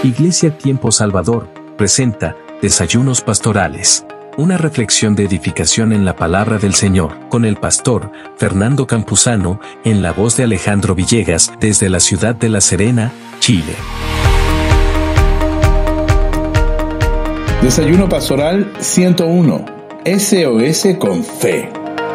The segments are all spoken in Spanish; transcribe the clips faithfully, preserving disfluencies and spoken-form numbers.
Iglesia Tiempo Salvador presenta Desayunos Pastorales, una reflexión de edificación en la palabra del Señor, con el pastor Fernando Campuzano, en la voz de Alejandro Villegas, desde la ciudad de La Serena, Chile. Desayuno Pastoral ciento uno. S O S con fe.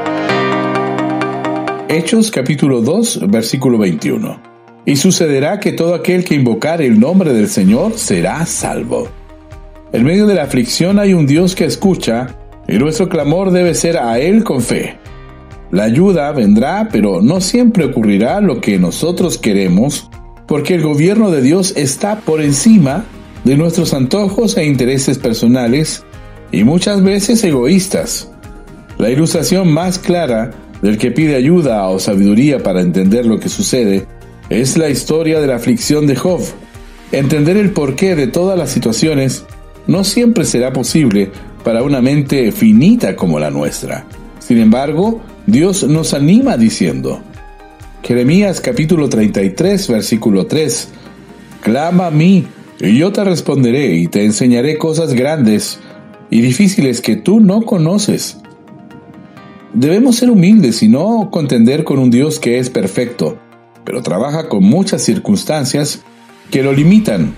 Hechos capítulo dos, versículo veintiuno. Y sucederá que todo aquel que invocare el nombre del Señor será salvo. En medio de la aflicción hay un Dios que escucha, y nuestro clamor debe ser a Él con fe. La ayuda vendrá, pero no siempre ocurrirá lo que nosotros queremos, porque el gobierno de Dios está por encima de nuestros antojos e intereses personales, y muchas veces egoístas. La ilustración más clara del que pide ayuda o sabiduría para entender lo que sucede es la historia de la aflicción de Job. Entender el porqué de todas las situaciones no siempre será posible para una mente finita como la nuestra. Sin embargo, Dios nos anima diciendo, Jeremías capítulo treinta y tres, versículo tres, clama a mí, y yo te responderé, y te enseñaré cosas grandes y difíciles que tú no conoces. Debemos ser humildes y no contender con un Dios que es perfecto, pero trabaja con muchas circunstancias que lo limitan.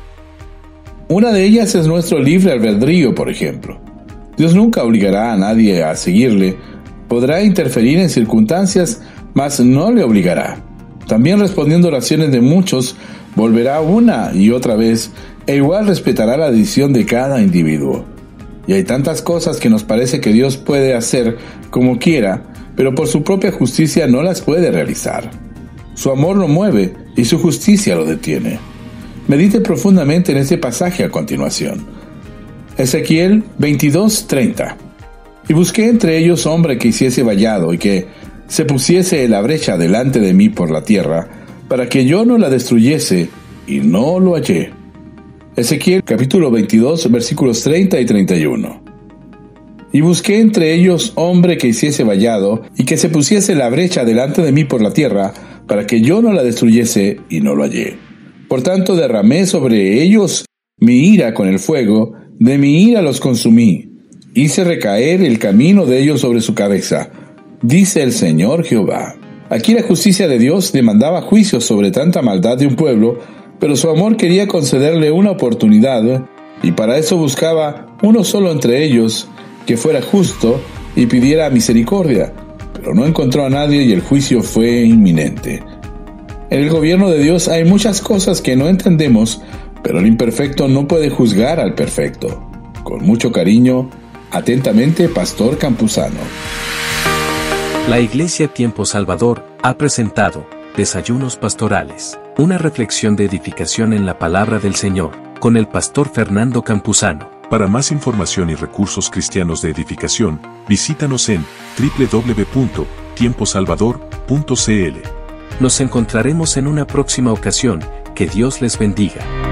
Una de ellas es nuestro libre albedrío, por ejemplo. Dios nunca obligará a nadie a seguirle, podrá interferir en circunstancias, mas no le obligará. También respondiendo oraciones de muchos, volverá una y otra vez, e igual respetará la decisión de cada individuo. Y hay tantas cosas que nos parece que Dios puede hacer como quiera, pero por su propia justicia no las puede realizar. Su amor lo mueve y su justicia lo detiene. Medite profundamente en este pasaje a continuación. Ezequiel veintidós, treinta. Y busqué entre ellos hombre que hiciese vallado y que se pusiese en la brecha delante de mí por la tierra, para que yo no la destruyese, y no lo hallé. Ezequiel capítulo veintidós, versículos treinta y treinta y uno. Y busqué entre ellos hombre que hiciese vallado y que se pusiese en la brecha delante de mí por la tierra, para que yo no la destruyese, y no lo hallé. Por tanto derramé sobre ellos mi ira con el fuego, de mi ira los consumí, hice recaer el camino de ellos sobre su cabeza, dice el Señor Jehová. Aquí la justicia de Dios demandaba juicio sobre tanta maldad de un pueblo, pero su amor quería concederle una oportunidad, y para eso buscaba uno solo entre ellos, que fuera justo y pidiera misericordia, pero no encontró a nadie y el juicio fue inminente. En el gobierno de Dios hay muchas cosas que no entendemos, pero el imperfecto no puede juzgar al perfecto. Con mucho cariño, atentamente, Pastor Campuzano. La Iglesia Tiempo Salvador ha presentado Desayunos Pastorales, una reflexión de edificación en la palabra del Señor, con el pastor Fernando Campuzano. Para más información y recursos cristianos de edificación, visítanos en doble u doble u doble u punto tiempo salvador punto c l. Nos encontraremos en una próxima ocasión. Que Dios les bendiga.